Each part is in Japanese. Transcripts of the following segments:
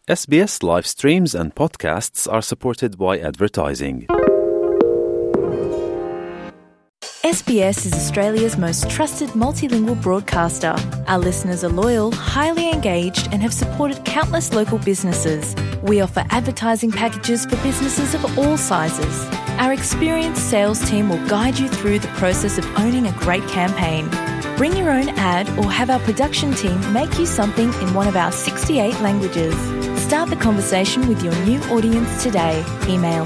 SBS live streams and podcasts are supported by advertising. SBS is Australia's most trusted multilingual broadcaster. Our listeners are loyal, highly engaged, and have supported countless local businesses. We offer advertising packages for businesses of all sizes. Our experienced sales team will guide you through the process of owning a great campaign. Bring your own ad or have our production team make you something in one of our 68 languages. Start the conversation with your new audience today. Email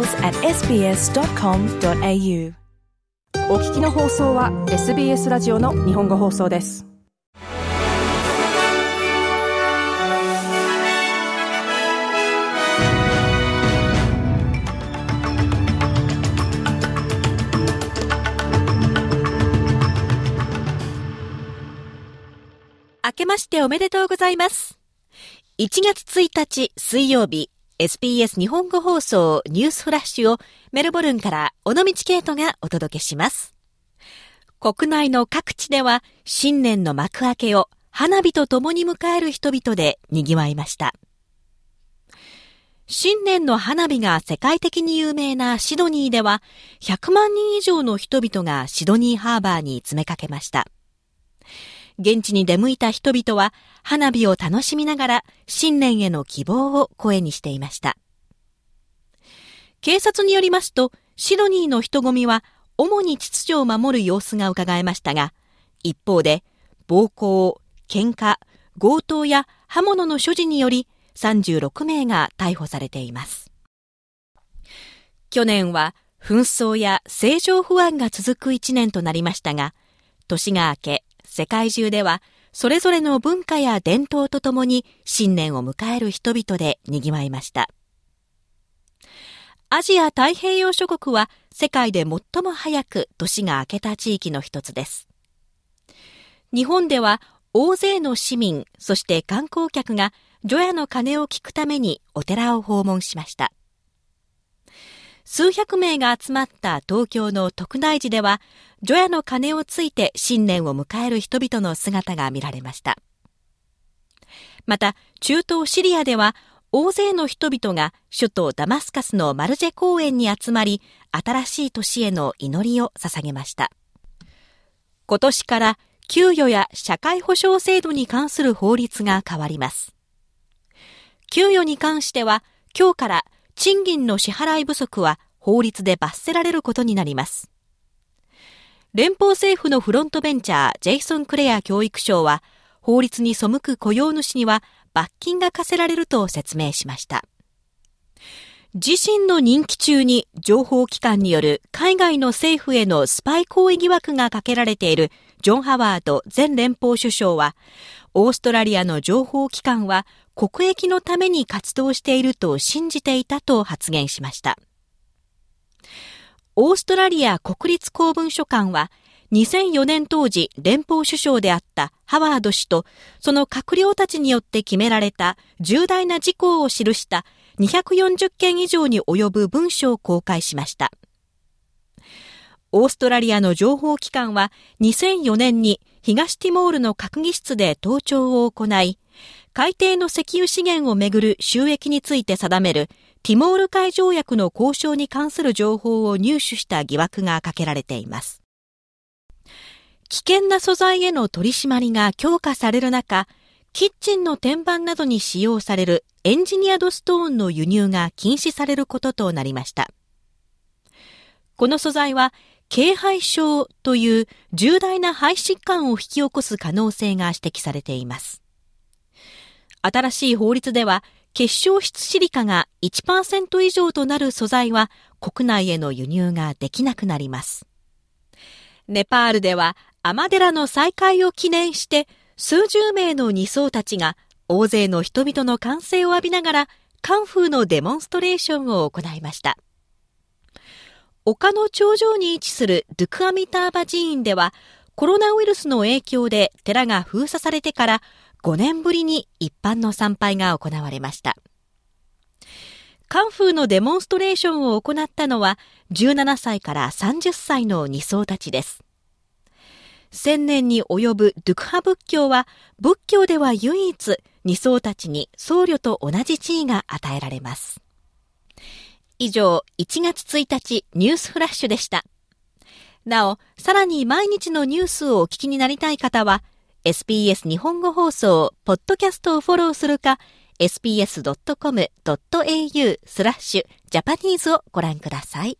sales@sbs.com.au。 お聞きの放送は SBS ラジオの日本語放送です。 明けましておめでとうございます。1月1日水曜日、SBS 日本語放送ニュースフラッシュをメルボルンから尾道ケイトがお届けします。国内の各地では新年の幕開けを花火とともに迎える人々で賑わいました。新年の花火が世界的に有名なシドニーでは100万人以上の人々がシドニーハーバーに詰めかけました。現地に出向いた人々は花火を楽しみながら新年への希望を声にしていました。警察によりますと、シドニーの人混みは主に秩序を守る様子が伺えましたが、一方で暴行、喧嘩、強盗や刃物の所持により36名が逮捕されています。去年は紛争や政情不安が続く1年となりましたが、年が明け、世界中ではそれぞれの文化や伝統とともに新年を迎える人々で賑わいました。アジア太平洋諸国は世界で最も早く年が明けた地域の一つです。日本では大勢の市民、そして観光客が除夜の鐘を聞くためにお寺を訪問しました。数百名が集まった東京の徳大寺では、除夜の鐘をついて新年を迎える人々の姿が見られました。また、中東シリアでは、大勢の人々が首都ダマスカスのマルジェ公園に集まり、新しい年への祈りを捧げました。今年から給与や社会保障制度に関する法律が変わります。給与に関しては、今日から賃金の支払い不足は法律で罰せられることになります。連邦政府のフロントベンチャー、ジェイソン・クレア教育相は、法律に背く雇用主には罰金が課せられると説明しました。自身の任期中に情報機関による海外の政府へのスパイ行為疑惑がかけられているジョン・ハワード前連邦首相は、オーストラリアの情報機関は国益のために活動していると信じていたと発言しました。オーストラリア国立公文書館は2004年当時連邦首相であったハワード氏とその閣僚たちによって決められた重大な事項を記した240件以上に及ぶ文書を公開しました。オーストラリアの情報機関は2004年に東ティモールの閣議室で盗聴を行い、海底の石油資源をめぐる収益について定めるティモール海条約の交渉に関する情報を入手した疑惑がかけられています。危険な素材への取り締まりが強化される中、キッチンの天板などに使用されるエンジニアドストーンの輸入が禁止されることとなりました。この素材は、経肺症という重大な肺疾患を引き起こす可能性が指摘されています。新しい法律では、結晶質シリカが 1% 以上となる素材は国内への輸入ができなくなります。ネパールではアマデラの再開を記念して数十名の2曹たちが大勢の人々の歓声を浴びながらカンフーのデモンストレーションを行いました。丘の頂上に位置するドゥクアミターバ寺院ではコロナウイルスの影響で寺が封鎖されてから5年ぶりに一般の参拝が行われました。カンフーのデモンストレーションを行ったのは17歳から30歳の2曹たちです。1000年に及ぶドゥクハ仏教は仏教では唯一 2層たちに僧侶と同じ地位が与えられます。以上、1月1日ニュースフラッシュでした。なお、さらに毎日のニュースをお聞きになりたい方は、SBS 日本語放送ポッドキャストをフォローするか、sbs.com.au/Japanese をご覧ください。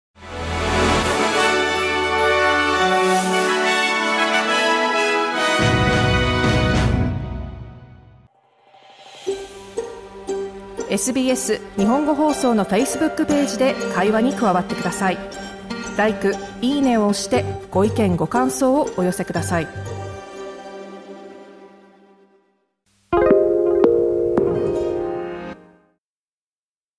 SBS 日本語放送の Facebook ページで会話に加わってください。LIKE、いいねを押してご意見ご感想をお寄せください。